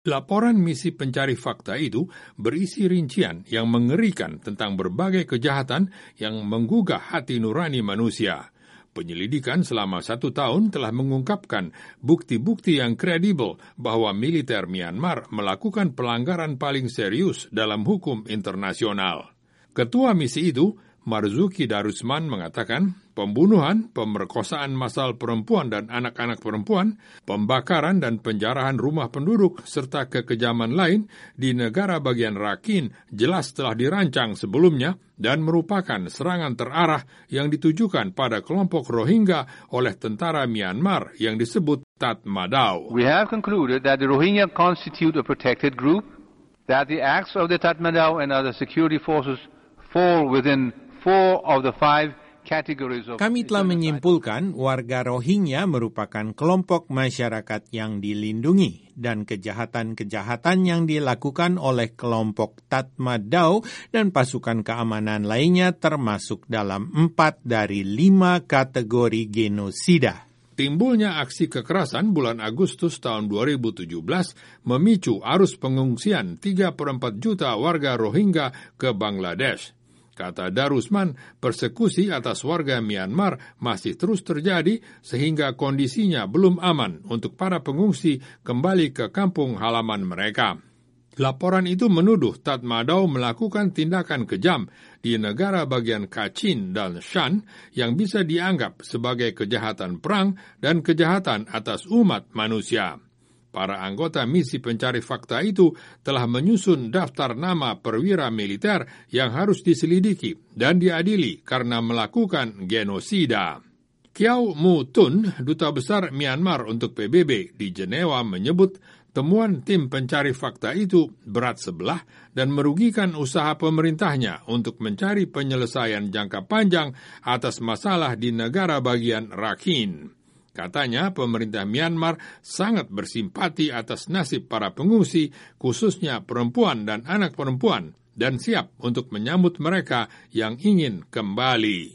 Laporan misi pencari fakta itu berisi rincian yang mengerikan tentang berbagai kejahatan yang menggugah hati nurani manusia. Penyelidikan selama 1 tahun telah mengungkapkan bukti-bukti yang kredibel bahwa militer Myanmar melakukan pelanggaran paling serius dalam hukum internasional. Ketua misi itu, Marzuki Darusman, mengatakan pembunuhan, pemerkosaan massal perempuan dan anak-anak perempuan, pembakaran dan penjarahan rumah penduduk, serta kekejaman lain di negara bagian Rakhine jelas telah dirancang sebelumnya dan merupakan serangan terarah yang ditujukan pada kelompok Rohingya oleh tentara Myanmar yang disebut Tatmadaw. We have concluded that the Rohingya constitute a protected group, that the acts of the Tatmadaw and other security forces fall within 4 of the 5 categories of... Kami telah menyimpulkan warga Rohingya merupakan kelompok masyarakat yang dilindungi dan kejahatan-kejahatan yang dilakukan oleh kelompok Tatmadaw dan pasukan keamanan lainnya termasuk dalam 4 dari 5 kategori genosida. Timbulnya aksi kekerasan bulan Agustus tahun 2017 memicu arus pengungsian 3/4 juta warga Rohingya ke Bangladesh. Kata Darusman, persekusi atas warga Myanmar masih terus terjadi sehingga kondisinya belum aman untuk para pengungsi kembali ke kampung halaman mereka. Laporan itu menuduh Tatmadaw melakukan tindakan kejam di negara bagian Kachin dan Shan yang bisa dianggap sebagai kejahatan perang dan kejahatan atas umat manusia. Para anggota misi pencari fakta itu telah menyusun daftar nama perwira militer yang harus diselidiki dan diadili karena melakukan genosida. Kyaw Mu Tun, Duta Besar Myanmar untuk PBB di Jenewa, menyebut temuan tim pencari fakta itu berat sebelah dan merugikan usaha pemerintahnya untuk mencari penyelesaian jangka panjang atas masalah di negara bagian Rakhine. Katanya pemerintah Myanmar sangat bersimpati atas nasib para pengungsi, khususnya perempuan dan anak perempuan, dan siap untuk menyambut mereka yang ingin kembali.